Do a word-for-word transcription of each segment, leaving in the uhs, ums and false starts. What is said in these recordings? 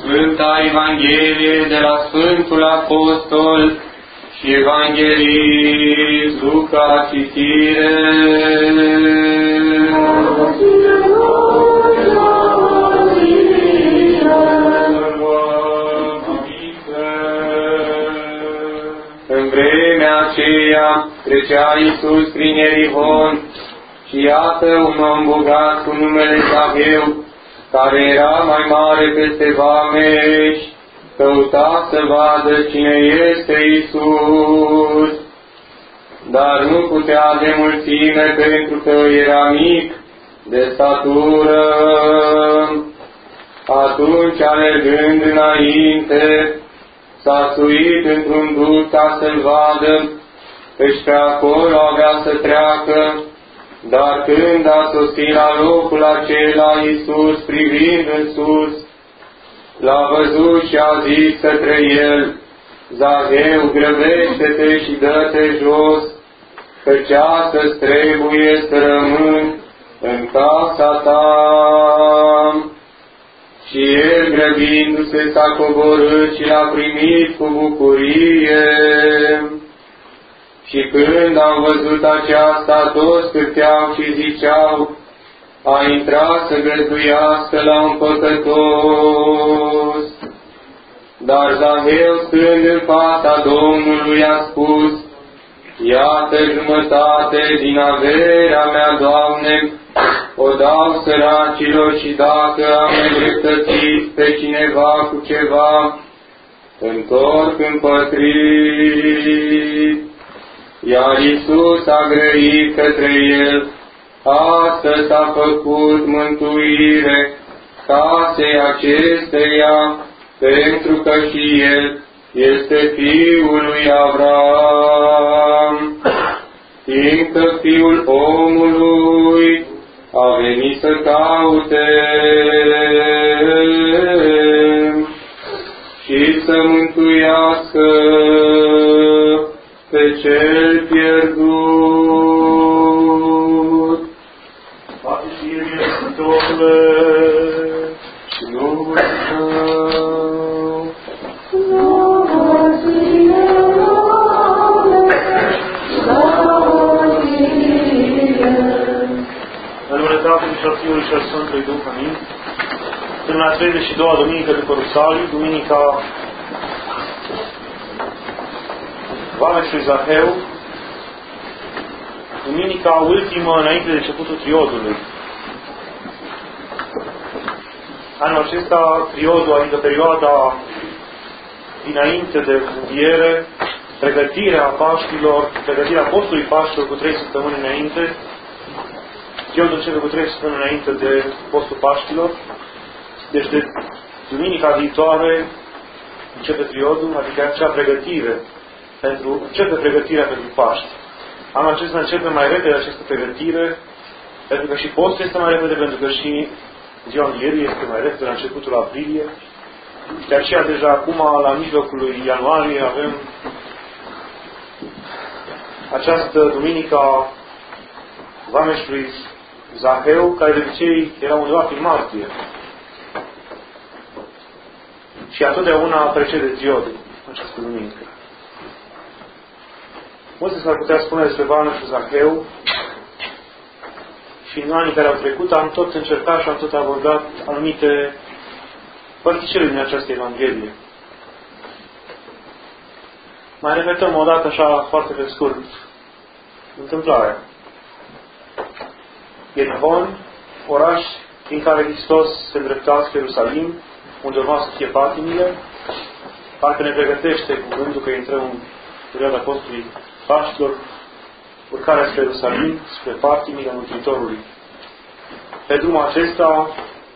Sfânta Evanghelie de la Sfântul Apostol și Evanghelist Luca, citire. În vremea aceea trecea Iisus prin Ierihon și iată un om bogat cu numele Zaheu, care era mai mare peste vameși, căuta să vadă cine este Iisus, dar nu putea de mulțime pentru că era mic de statură. Atunci, alergând înainte, s-a suit într-un duc ca să-l vadă, căci pe acolo avea să treacă. Dar când a sosit la locul acela, Iisus, privind în sus, l-a văzut și a zis către el: Zaheu, grăbește-te și dă-te jos, căci astăzi trebuie să rămân în casa ta. Și el, grăbindu-se, s-a coborât și l-a primit cu bucurie. Și când am văzut aceasta, toți cârteau și ziceau: a intrat să găzduiască la un păcătos. Dar Zaheu, stând în fața Domnului, a spus: iată jumătate din averea mea, Doamne, o dau săracilor, și dacă am nedreptățit pe cineva cu ceva, întorc împătrit. Iar Iisus a grăit către el: astăzi s-a făcut mântuire casei acesteia, pentru că și el este fiul lui Avram, fiindcă Fiul omului a venit să caute și să mântuiască pe cel pierdut. Poate și el este Domnule și Domnul Tău. Slavă ție, slavă ție. În numele Tatălui și al Fiului și al Sfântului Duh, amin. În a treizeci și doua duminică după Rusalii, duminica vameșului Zaheu, duminica ultimă înainte de începutul triodului. Anul acesta, triodul, adică perioada dinainte de înviere, pregătirea Paștilor, pregătirea postului Paștilor cu trei săptămâni înainte. Triodul începe cu trei săptămâni înainte de postul Paștilor. Deci de duminica viitoare începe triodul, adică acea pregătire pentru, începe pregătirea pentru Paști. Anul acesta începe mai repede această pregătire, pentru că și postul este mai repede, pentru că și ziua învierii este mai repede, la începutul aprilie. De aceea, deja acum, la mijlocul lui ianuarie, avem această duminică a vameșului Zaheu, care de obicei era undeva prin martie. Și atotdeauna precede triodul, această duminică. Mulți s-ar putea spune despre vameșul Zaheu, și în anii care au trecut am tot încercat și am tot abordat anumite părticele din această Evanghelie. Mai repetăm o dată așa foarte pe scurt întâmplarea. Ierihon, oraș din care Hristos se îndrepta spre Ierusalim, unde urma să fie patimile. Parcă ne pregătește cuvântul că intrăm în perioada postului Paștilor, urcarea spre Ierusalim, spre patimile Mântuitorului. Pe drumul acesta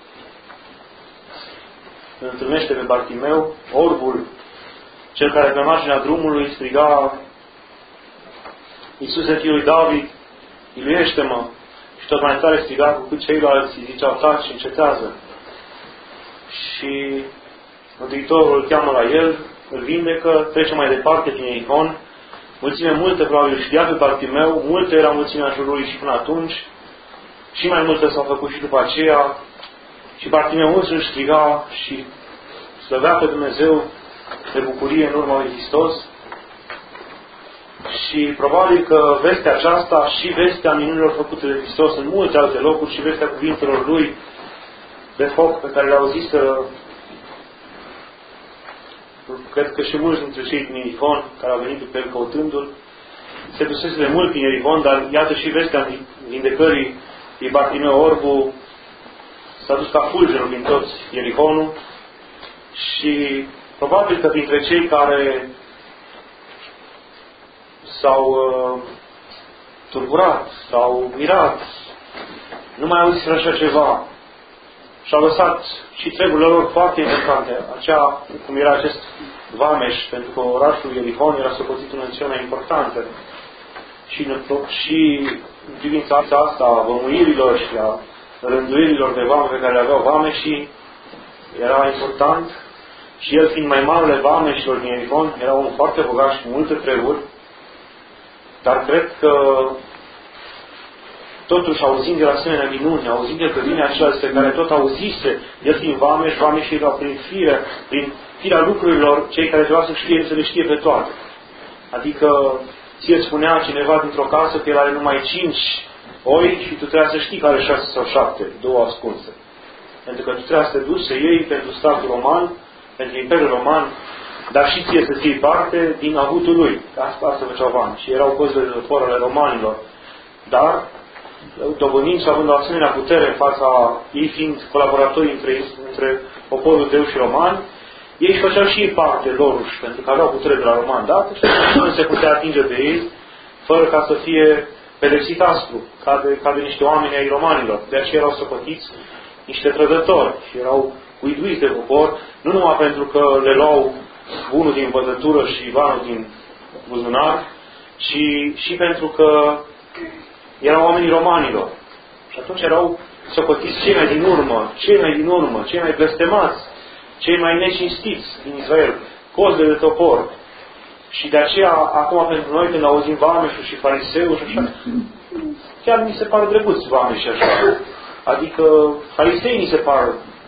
îl întâlnește pe Bartimeu, orbul, cel care pe marginea drumului striga: Iisuse, Fiul lui David, miluiește-mă! Și tot mai tare striga, cu cât ceilalți îi ziceau: taci și încetează. Și Mântuitorul îl cheamă la el, îl vindecă, trece mai departe din Ierihon. Mulțime multe probabil îl știa pe Bartimeu, multe era mulțimea jurului și până atunci, și mai multe s-au făcut și după aceea. Și Bartimeu însuși striga și slăvea pe Dumnezeu de bucurie în urma lui Hristos. Și probabil că vestea aceasta și vestea minunilor făcute de Hristos în multe alte locuri și vestea cuvintelor Lui de foc pe care le-au zis, cred că și mulți dintre cei din Ierihon care au venit după el căutându-l, se dusese de mult din Ierihon, dar iată și vestea vindecării lui Bartimeu Orbu s-a dus ca fulgerul din toți Ierihonul și probabil că dintre cei care s-au uh, turburat, s-au mirat, nu mai auziseră așa ceva și-au lăsat și treburile lor foarte importante, acea, cum era acest Vameș, pentru că orașul Ierihon era socotit una din cele mai importante și, și în privința asta a vămuirilor și a rânduirilor de vame pe care le aveau vameșii era important și el fiind mai marele vameșilor din Ierihon era un foarte bogat și multe treburi, dar cred că totuși auzind de la asemenea minuni, auzind de că vine acela despre care tot auzise, el fiind vameș, vameșii erau prin fire, prin firea lucrurilor, cei care trebuia să știe, să le știe pe toate. Adică ție spunea cineva dintr-o casă că el are numai cinci oi și tu trebuia să știi că are șase sau șapte, două ascunse. Pentru că tu trebuia să te duci să iei pentru statul roman, pentru Imperiul Roman, dar și ție să ții parte din avutul lui. Asta, asta făceau vami. Și erau cozile de dopor ale romanilor. Dar, dobândind și având o asemenea putere în fața ei, fiind colaboratori între, între poporul Deu și romani, ei își făceau și ei parte loruși, pentru că aveau putere de la romani dată și nu se putea atinge de ei, fără ca să fie pedepsit aspru, ca de, ca de niște oameni ai romanilor. De aceea erau socotiți niște trădători și erau uiduiți de popor, nu numai pentru că le luau bunul din văzătură și banul din buzunar, ci și pentru că erau oamenii romanilor. Și atunci erau socotiți cei mai din urmă, cei mai din urmă, cei mai blestemați, cei mai necinstiți din Israel, cozile de topor. Și de aceea, acum pentru noi, când auzim vameșul și fariseul și așa, chiar mi se par drăguți vameși așa. Adică fariseii mi se par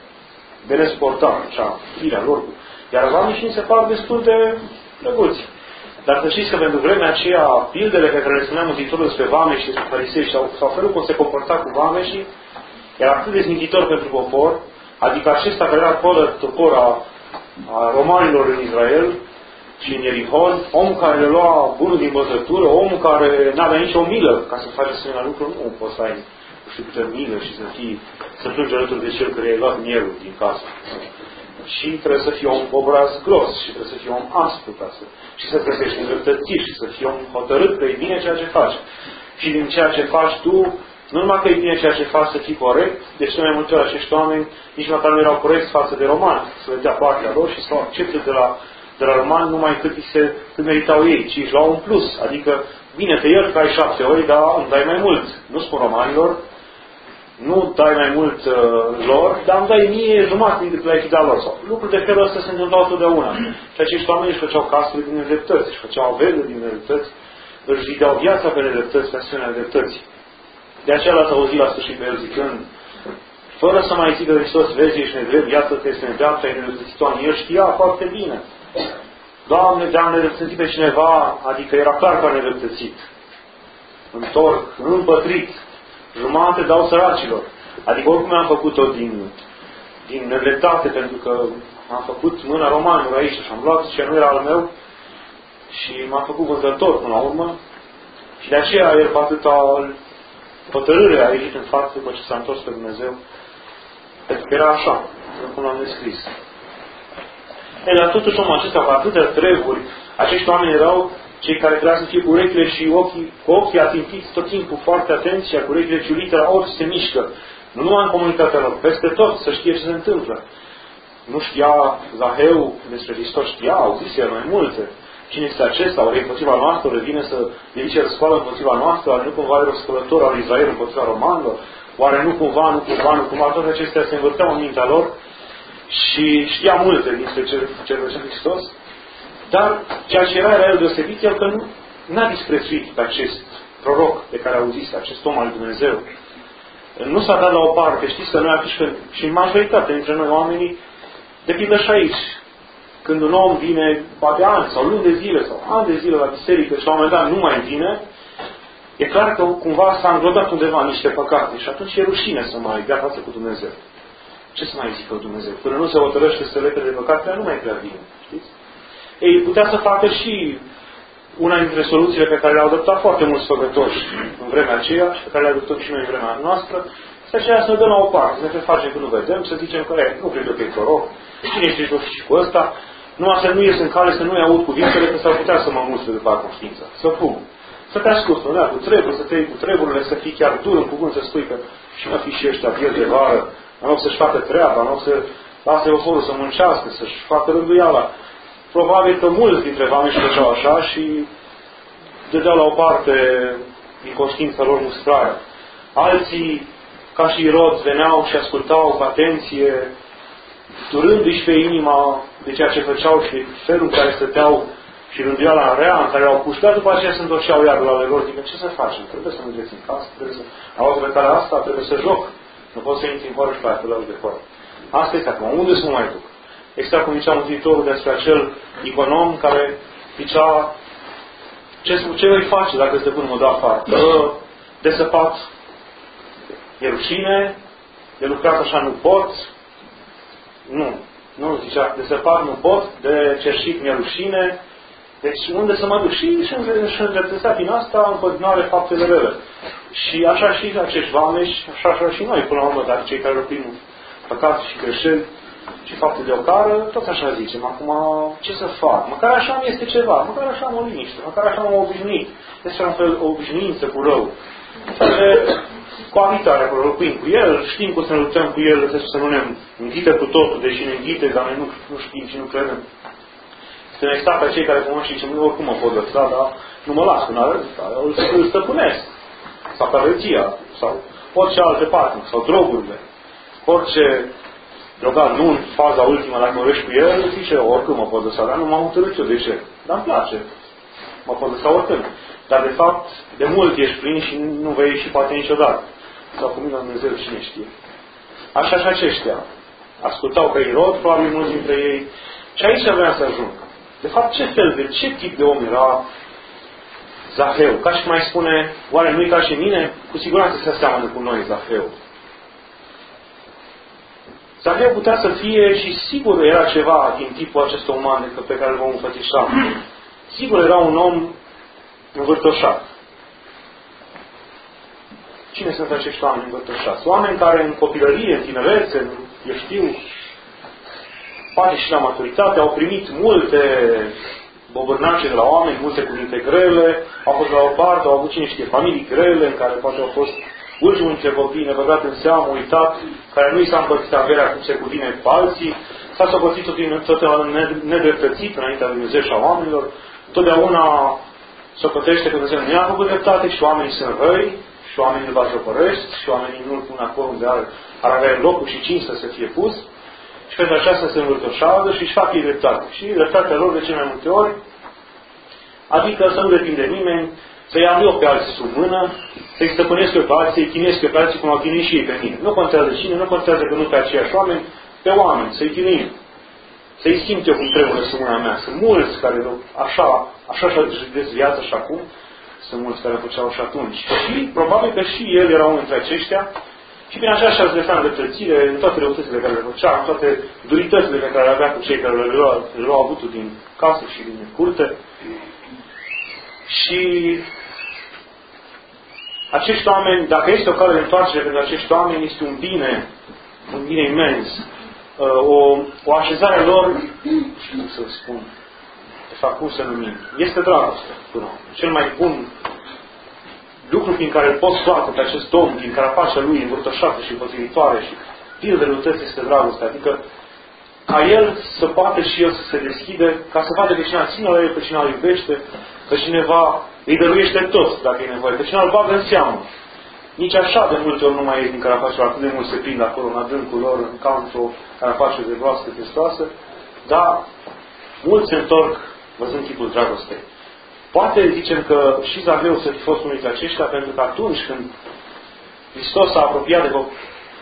de nesuportat, așa, firea lor. Iar vameșii mi se par destul de drăguți. Dar să știți că pentru vremea aceea, pildele pe care le spuneam Mântuitorul despre vameși și despre farisei sau, sau felul cum se comporta cu vameșii, era atât de zmintitor pentru popor, adică acesta care era colă topor a, a romanilor în Israel și în Ierihon, omul care le lua bunul din văzătură, omul care n-avea nicio milă ca să faci asemenea lucruri, nu poți să ai nu știu câte milă și să fii, să plângi alături de cel care i-a luat mielul din casă. Și trebuie să fii om obraz gros și trebuie să fii om aspru ca să, și să găsești îndreptățiri și să fii om hotărât că e bine ceea ce faci. Și din ceea ce faci tu, nu numai că e bine ceea ce faci să fii corect, de cele mai multe ori acești oameni nici măcar nu erau corecți față de romani, să le dea partea lor și să o accepte de la, de la romani numai cât, se, cât meritau ei, ci își luau un plus. Adică, bine, te iert că ai șapte ori, dar îmi dai mai mult. Nu spun romanilor, nu dai mai mult uh, lor, dar îmi dai mie jumătate din le-ai fi dat lor. Sau lucruri de felul ăsta se întâmplau totdeauna. Și acești oameni își făceau casele din nedreptăți, își făceau averile din nedreptăți, își zideau viața pe nedreptăți, pe asemenea nedreptăți. De aceea l-ați auzit la sfârșit pe el zicând, fără să mai zică Hristos, vezi, ești nedrept, iată-te, este nedreaptă, ai nedreptățit-o. El știa foarte bine. Doamne, de-am nedreptățit pe cineva, adică era clar că a nedreptățit. Întorc, împătrit, jumate dau săracilor. Adică oricum am făcut-o din, din nedreptate, pentru că am făcut mâna romanilor aici și am luat ce nu era al meu și m-am făcut vânzător până la urmă. Și de aceea el cu atâta hotărâre a ieșit în față după ce s-a întors pe Dumnezeu. Pentru că era așa, cum l-am descris. E, dar totuși omul acesta, cu atâtea treburi, acești oameni erau cei care trebuia să fie cu urechile și ochii, cu ochii atintiți tot timpul foarte atenți și cu urechile ciulite la orice se mișcă. Nu numai în comunitatea lor, peste tot, să știe ce se întâmplă. Nu știa Zaheu despre Hristos, știa, auzise el mai multe. Cine este acesta? Oare împotriva noastră? Oare vine să ridice răscoală împotriva noastră? Oare nu cumva e răscălător al Israel împotriva romanilor? Oare nu cumva, nu cumva, nu cumva? Toate acestea se învârteau în mintea lor și știa multe dintre ce, ce făcea Hristos. Dar ceea ce era, era el deosebit, el că nu n-a disprețuit pe acest proroc de care auzise, acest om al lui Dumnezeu. Nu s-a dat la o parte. Știți că noi atunci când, și în majoritate dintre noi oamenii, De pildă și aici, când un om vine, poate ani sau luni de zile sau ani de zile la biserică și la un moment dat nu mai vine, e clar că cumva s-a înglodat undeva niște păcate și atunci e rușine să mai dea față cu Dumnezeu. Ce să mai zică Dumnezeu? Până nu se hotărăște să lepede de păcatele, nu mai prea vine. Știți? Ei, putea să facă și una dintre soluțiile pe care le-au adoptat foarte mulți făcători în vremea aceea și pe care le adoptăm și noi în vremea noastră, să aceea să ne dăm la o parte, să ne facem că nu vedem, să zicem că e, nu cred că e proroc, cine ești și cu ăsta, numai să nu ies în cale, să nu-i aud cuvintele, că s-ar putea să mă mustre după conștiință. Să fug. Să te asculți, nu cu trebuie, să te iei cu treburile, să fii chiar dur în cuvânt, să spui că și mă fi și ăștia pierd de vară, în loc să-și facă treaba, în loc să lasă oforul să muncească, să-și facă rânduiala. Probabil că mulți dintre oameni făceau așa și dădeau la o parte din conștiința lor mustrarea. Alții, ca și Irod, veneau și ascultau cu atenție, durându-și pe inima de ceea ce făceau și de felul în care stăteau și rânduiala rea în care au pus, dar după aceea se întorceau iar la lor, zică, ce să facem? Trebuie să mergeți în casă, trebuie să... Auzi pe care asta, trebuie să joc. Nu pot să intri în horă și pe aia, de horă. Asta este acum. Unde să nu mai duc? Exact cum zicea Mântuitorul despre acel econom care zicea ce, ce îi face dacă stăpânul mă dă afară? Că de săpat e rușine, de lucrat așa nu pot. Nu. Nu, zicea, de săpat nu pot, de cerșit mi-e rușine. Deci unde să mă duc? Și își îndreptățea din asta în continuare faptele rele. Și așa și acești oameni, așa, așa și noi, până la urmă, dar cei care răpim păcați și greșeli și fapte de ocară, tot așa zicem. Acum, ce să fac? Măcar așa mi este ceva, măcar așa am o liniște, măcar așa m-am obișnuit. Este un fel o obișnuință cu rău. Un fel de coabitare cu rău, răpim cu el, știm cum să ne luptăm cu el, să nu ne înghite cu totul, deși ne înghite, dar noi nu, nu știm și nu credem. Să ne exact pe cei care vom și zicem, oricum mă pot lăsa, dar nu mă las, îl, îl stăpânesc. Sau călăția, sau orice alte parte, sau drogurile. Orice drogat, nu în faza ultimă, dacă mă cu el, zice, oricum mă pot lăsa, dar nu m-am hotărât eu, de ce? Dar îmi place. Mă pot lăsa oricând. Dar de fapt, de mult ești plin și nu vei ieși poate niciodată. Sau cu mine Dumnezeu cine știe. Așa și aceștia. Ascultau pe Irod, probabil mulți dintre ei. Și aici vreau să ajung. De fapt, ce fel de, ce tip de om era Zaheu? Ca și mai spune, oare nu-i ca și mine? Cu siguranță se aseamănă cu noi Zaheu. Zaheu putea să fie și sigur era ceva din tipul acesta uman pe care îl vom înfățișa. Sigur era un om învârtoșat. Cine sunt acești oameni învârtoșați? Oameni care în copilărie, în tinerețe, eu știu, poate și la maturitate, au primit multe bobârnace de la oameni, multe cuvinte grele, au fost la o parte, au avut cine știe familii grele, în care poate au fost ultimul dintre copii nebăgat în seamă, uitat, care nu i s-a împărțit averea cum se cuvine pe alții, s-a săpățit tot nedreptățit înaintea lui Dumnezeu și a oamenilor, totdeauna socotește că Dumnezeu nu i-a făcut dreptate și oamenii sunt răi, și oamenii îl batjocăresc, și oamenii nu îl pun acolo unde ar, ar avea locul și cinstă să fie pus, și pentru aceasta se învârtoșează și își fac ei dreptate. Și dreptatea lor de cele mai multe ori, adică să nu depinde de nimeni, să ia eu pe alții sub mână, să-i stăpânesc eu pe alții, să-i chinuiesc eu pe alții cum au chinuit și ei pe mine. Nu contează cine, nu contează că nu pe aceiași oameni, pe oameni, să-i chinuim. Să-i simt eu cum trebuie sub mâna mea. Sunt mulți care așa, așa și viața și acum, sunt mulți care făceau și atunci. Și probabil că și el era unul dintre aceștia, și prin așa și-a zlefea îndreptățire în toate răutățile care le făcea, în toate duritățile pe care le avea cu cei care le luau, le luau avutul din casă și din curte. Și acești oameni, dacă este o cale de întoarcere pentru acești oameni, este un bine, un bine imens. O, o așezare lor, nu știu cum să spun, de fapt cum să numim, este dragoste. Până. Cel mai bun lucru prin care îl poți scoate pe acest om din carapacea lui învârtoșată și împotrivitoare și plină de răutăți este dragoste. Adică ca el să poată și el să se deschide, ca să vadă pe cineva ține la el, pe cineva îl iubește, că cineva îi dăruiește tot dacă e nevoie, pe cineva îl bagă în seamă. Nici așa de multe ori nu mai ies din carapacea, atât de mult se prind acolo în adâncul lor, în ca într-o carapace de broască testoasă, dar mulți se întorc văzând chipul dragostei. Poate zicem că și Zaheu să fi fost unul dintre aceștia, pentru că atunci când Hristos s-a apropiat de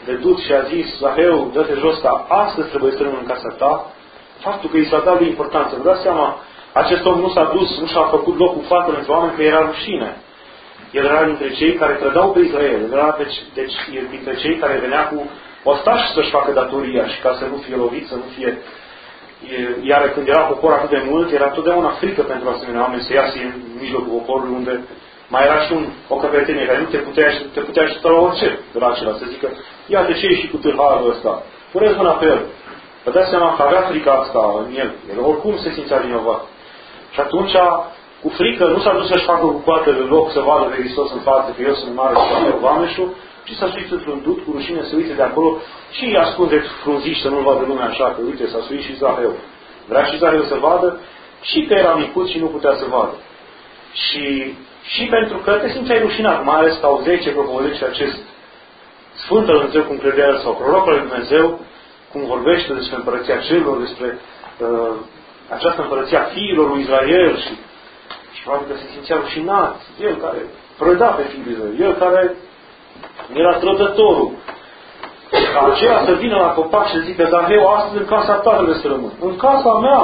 de dus și a zis, Zaheu, dă-te jos, că astăzi trebuie să rămân în casa ta, faptul că i s-a dat de importanță. Vă dați seama, acest om nu s-a dus, nu și-a făcut loc cu față între oameni, că era rușine. El era dintre cei care trădau pe Israel, el era deci, deci dintre cei care venea cu ostași să-și facă datoria și ca să nu fie lovit, să nu fie... Iar când era popor atât de mult, era totdeauna frică pentru asemenea oameni să iasă în mijlocul poporului, unde mai era și un, o căpetenie care nu te putea, te putea ajuta la orice de la acela, să zică, iată ce e și cu tâlharul ăsta, puneți mâna pe el. Vă dați seama că avea frica asta în el, el oricum se simțea vinovat. Și atunci, cu frică, nu s-a dus să-și facă cu coatele loc să vadă pe Hristos în față, că eu sunt mare și eu vameșul, ci s-a suit într-un dut cu rușine să uite de acolo și îi ascunde frunziși să nu-l vadă lumea așa, că uite, s-a suit și Zaheu. Vrea și Zaheu să vadă și că era micuț și nu putea să vadă. Și, și pentru că te simțeai rușinat, mai ales că auzeai ce propovădește acest Sfânt al Dumnezeu, cum credea el, sau prorocul lui Dumnezeu, cum vorbește despre împărăția cerurilor, despre uh, această împărăția fiilor lui Israel și, și probabil că se simțea rușinat, el care prăda pe fiul lui Israel, el care era trădătorul. Ca aceea să vină la copac și să zică, Zaheu, astăzi în casa ta trebuie să rămân. În casa mea.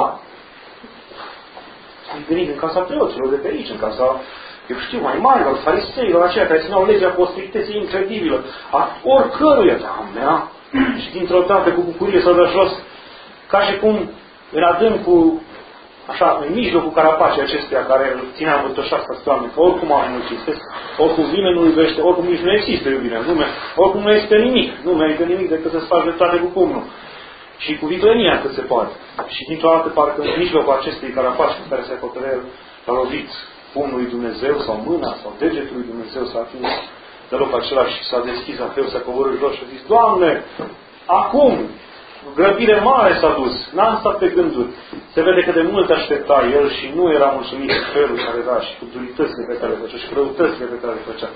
Ai venit în casa preoților de pe aici, în casa, eu știu, mai mari, al fariseilor, aceia care țineau legea cu o strictețe incredibilă. A oricăruia, a mea. Și dintr-o dată cu bucurie s-a dat jos, ca și cum în adâncul, așa, în mijlocul carapacii acestea care îl ținea învârtoșat să Doamne, că oricum oamenii nu cinstesc, oricum nimeni nu iubește, oricum nici nu există iubirea în lume, oricum nu este nimic, nu merită nimic decât să-ți faci dreptate cu pumnul. Și cu viclenia cât se poate. Și dintr-o dată parcă în mijlocul acestei carapaci în care se acoperă, a lovit pumnul lui Dumnezeu sau mâna sau degetul lui Dumnezeu s-a atins de loc acela și s-a deschis apeu, s-a coborât jos și a zis, Doamne, acum, grăbire mare s-a dus, n-am stat pe gânduri. Se vede că de mult aștepta el și nu era mulțumit cu felul care era și cu duritățile pe care le făcea și răutățile pe care le făcea.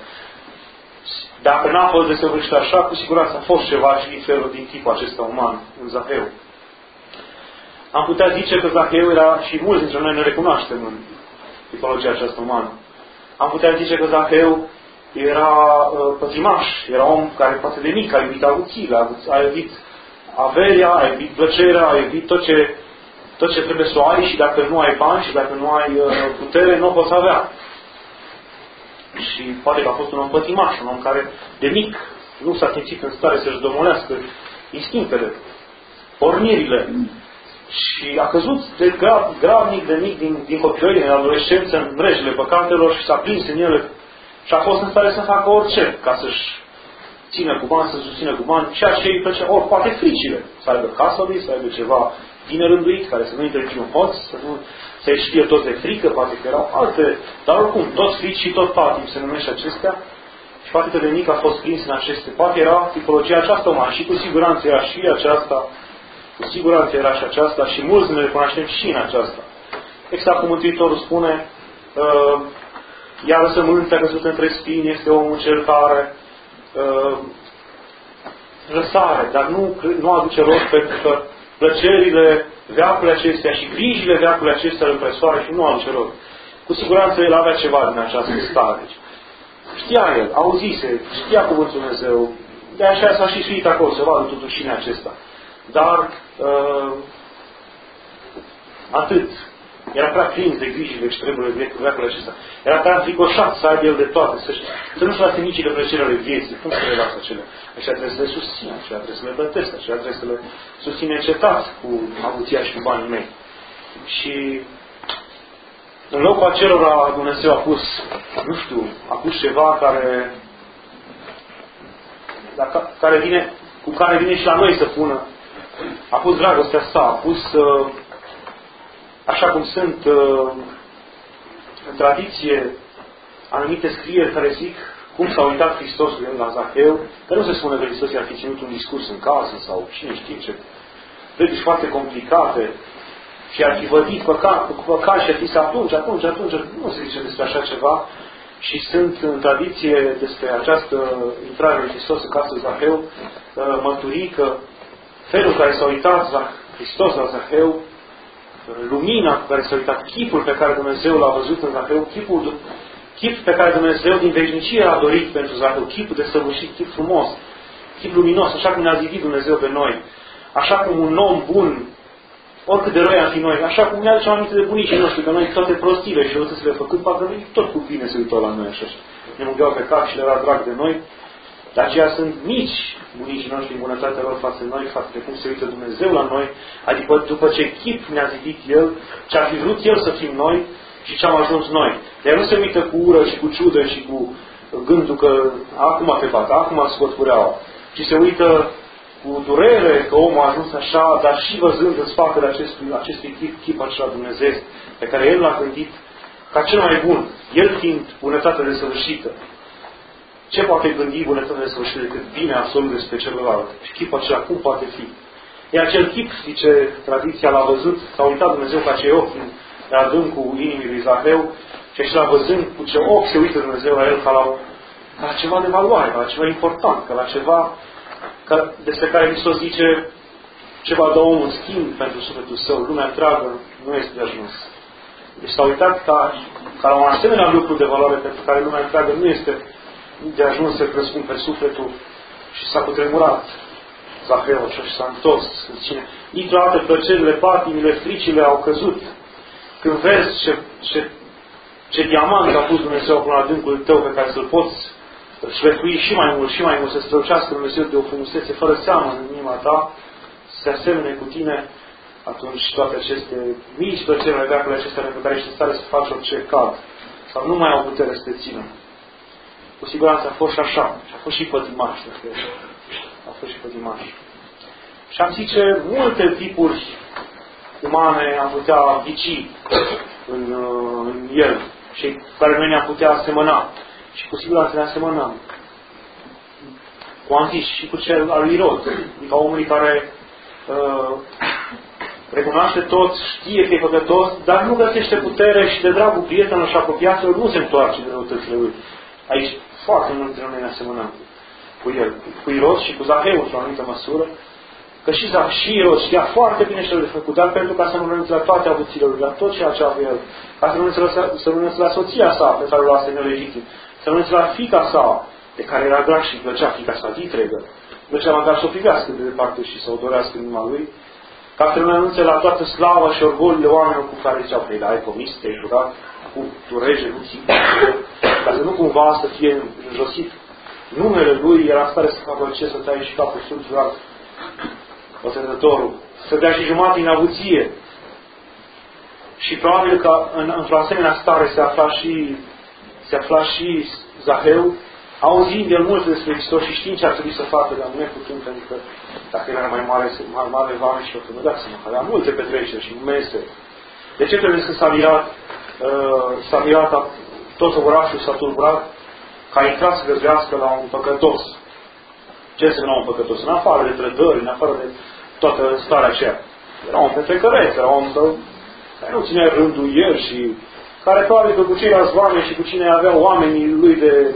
Dacă n-a fost desăvârșit așa, cu siguranță a fost ceva și din felul, din tipul acesta uman, în Zaheu. Am putea zice că Zaheu era, și mulți dintre noi ne recunoaștem în tipologia aceasta umană, am putea zice că Zaheu era uh, pătrimaș, era om care poate de mic a iubit avuțiile, a iubit averia, a iubit plăcerea, a iubit tot ce, tot ce trebuie să o ai și dacă nu ai bani și dacă nu ai uh, putere, nu o poți avea. Și poate că a fost un om pătimaș, un om care de mic nu s-a simțit în stare să-și domolească instinctele, pornirile. Și a căzut de grav, gravnic de mic din, din copilărie, în adolescență, în mrejele păcatelor și s-a prins în ele și a fost în stare să facă orice ca să-și țină cu bani, să susțină cu bani, ceea ce îi plăcea, ori poate fricile, să aibă casa lui, să aibă ceva bine rânduit, care să nu intre niciun hoț, să nu se știe toți de frică, poate că erau alte, dar oricum, toți frici și tot patim se numește acestea, și poate că de mic a fost prins în aceste, poate era tipologia aceasta umană și cu siguranță era și aceasta, cu siguranță era și aceasta și mulți ne recunoaștem și în aceasta. Exact cum Mântuitorul spune, uh, iar sămânța căzută între spini este omul cel care uh, răsare, dar nu, nu aduce rost pentru că plăcerile veacului acestea și grijile veacului acestea îl presoare și nu aduce rost. Cu siguranță el avea ceva din această stare. Știa el, auzise, știa cuvântul Dumnezeu, de așa s-a și suit acolo, să vadă totuși și în acesta. Dar uh, atât. Era prea prins de grijile și treburile veacului acesta. Era prea înfricoșat să aibă el de toate, să, să nu-și lase micile plăceri ale vieții. Cum să le lasă acelea? Așa trebuie să le susțină, așa trebuie să le plătesc, așa trebuie să le susține încetați cu avuția și cu banii mei. Și în locul acelora Dumnezeu a pus, nu știu, a pus ceva care, care vine, cu care vine și la noi să pună. A pus dragostea sa, a pus, uh, așa cum sunt uh, în tradiție anumite scrieri care zic cum s-a uitat Hristos la Zaheu, că nu se spune că Hristos i-ar fi ținut un discurs în casă sau cine știe ce predici foarte complicate și ar fi vădit păcat, cu păcat și ar fi să atunci, atunci, atunci, nu se zice despre așa ceva și sunt în tradiție despre această intrare lui Hristos în casă Zaheu mărturii că felul în care s-a uitat Hristos la Zaheu, lumina cu care s-a uitat, chipul pe care Dumnezeu l-a văzut în Zaheu, chipul, chip pe care Dumnezeu din veșnicie a dorit pentru Zaheu, chipul desăvârșit, chip frumos, chip luminos, așa cum ne-a zidit Dumnezeu pe noi, așa cum un om bun, oricât de răi am fi noi, așa cum ne aduce aminte de bunicii noștri, că noi toate prostile și răutățile făcut, parcă noi tot cu bine se uitau la noi așa. Ne mângeau pe cap și le era drag de noi. Dar aceia sunt mici bunicii noștri în bunătatea lor față de noi, față de cum se uită Dumnezeu la noi, adică după ce chip ne-a zidit El, ce ar fi vrut El să fim noi și ce am ajuns noi. Dar nu se uită cu ură și cu ciudă și cu gândul că acum te bat, acum scot cureaua, ci se uită cu durere că omul a ajuns așa, dar și văzând în spatele acestui, acestui chip, chip acela Dumnezeu, pe care El l-a gândit ca cel mai bun, El fiind bunătatea desăvârșită. Ce poate gândi bunătatea desăvârșită decât bine absolut despre celălalt? Și chipul acela cum poate fi? E acel chip, zice tradiția, l-a văzut, s-a uitat Dumnezeu ca cei ochi în adâncul inimii lui Zaheu și așa văzând cu ce ochi se uită Dumnezeu la el ca la, ca la ceva de valoare, ca la ceva important, ca la ceva ca, despre care Hristos zice ceva dă omul în schimb pentru sufletul său, lumea întreagă nu este de ajuns. Deci s-a uitat ca, ca la un asemenea lucru de valoare pentru care lumea întreagă nu este de ajuns să răspund pe sufletul și s-a cutremurat Zaheu așa și s-a întors. Zice, niciodată plăcerile, patimile, fricile au căzut. Când vezi ce, ce, ce diamant a pus Dumnezeu până la adâncul tău pe care să-l poți șlefui și mai mult și mai mult, să strălucească Dumnezeu de o frumusețe fără seamă în inima ta, să se asemene cu tine, atunci toate aceste mici plăceri ale veacului acestea pe care ești în stare să faci orice cad sau nu mai au putere să te țină. Cu siguranță a fost și așa. Și a fost și pătimaș. A fost și pătimaș. Și am zice, multe tipuri umane am putea ghici în, în el și care noi ne-am putea asemăna. Și cu siguranță ne asemănăm. Cum am zis, și cu cel al lui Irod. Adică omului care uh, recunoaște tot, știe că e păcătos, dar nu găsește putere și de dragul prietenilor și apropiaților nu se întoarce de răutățile lui. Aici foarte mult dintre noi ne asemănăm cu el, cu Irod și cu Zaheu, într-o anumită măsură, că și Zaheu și Irod știa foarte bine ce le făcut, dar pentru ca să nu renunțe la toate avuțiile lui, la tot ceea ce avea el, ca să nu renunțe la, să renunțe la soția sa, pe care o luase nelegitim, să renunțe la fiica sa, de care era drag și plăcea fiica sa vitregă, plăcea măcar să o privească de departe și să o dorească în inima lui, ca să nu renunțe la toată slava și orgoliile oamenilor cu care ziceau, păi, ai comis, te-ai jurat, cu tu rege, nu ții, ca să nu cumva să fie înjosit numele lui, era în stare să facă ce, să taie și capul sulțurat, Otezătorul, să dea și jumătate în avuție. Și probabil că în, într-o asemenea stare se afla și se afla și Zaheu, auzind el multe despre Hristos și știind ce ar trebui să facă, dar nu neputând, pentru că dacă era mai mare, mai mare vame și o că dați mă, avea multe petreceri și mese. De ce trebuie să s-a mirat, uh, s-a mirat tot orașul s-a tulburat ca a intrat să găzduiască la un păcătos? Ce înseamnă un păcătos? În afară de trădări, în afară de toată starea aceea. Era un petrecăreț, era un care nu ținea rândul el și care probabil că cu ceilalți oameni și cu cine avea oamenii lui de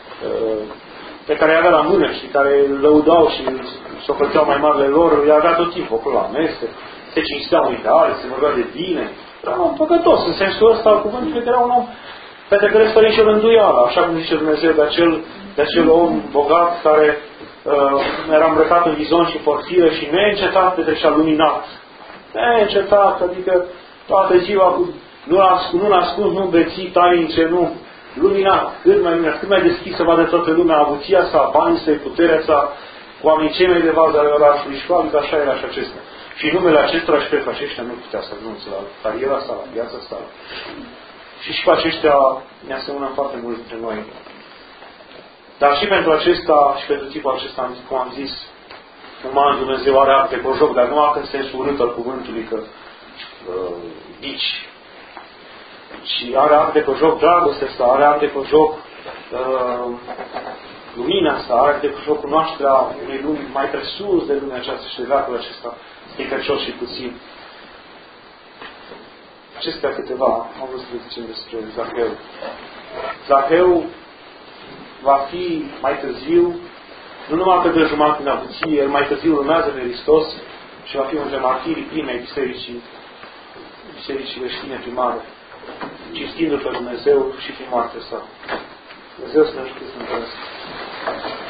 pe care avea la mână și care îl lăudau și s-o făceau mai marile lor, îi avea tot timpul acolo la mese, se cinsteau unii de alții, se vorbea de bine. Era un păcătos, în sensul ăsta al cuvântului, că era un om petrecăreț fără nicio rânduială, așa cum zice Dumnezeu de acel, de acel om bogat care uh, era îmbrăcat în vizon și porfiră și neîncetat petrecea luminat. Neîncetat, adică toată ziua cu nu ascuns, nu ascuns, nu beții tainice, nu luminat, cât mai luminat, cât mai deschis să vadă toată lumea avuția sa, banii săi, puterea sa, oamenii cei mai de vază ale orașului și probabil că așa era și acesta. Și numele acestora și pe aceștia nu putea să renunțe la cariera sa, la viața sa. Și și cu aceștia ne asemănăm foarte mult dintre noi. Dar și pentru acesta și pentru tipul acesta, cum am zis, uman Dumnezeu are act de cojoc, dar nu act în sensul urât al cuvântului, că uh, bici. Și are act de cojoc dragostea asta, are act de cojoc uh, lumina asta, are act de cojoc cunoașterea unei lumi mai presus de lumea aceasta și de veacul acesta, stricăcios și puțin. Acestea câteva am vrut să zicem despre Zaheu. Zaheu va fi mai târziu, nu numai că dă jumătate în avuție, el mai târziu urmează pe Hristos și va fi unul dintre martirii primei bisericii, bisericii creștine primare, cinstindu-l pe Dumnezeu și prin moartea sa. Dumnezeu să ne ajute să ne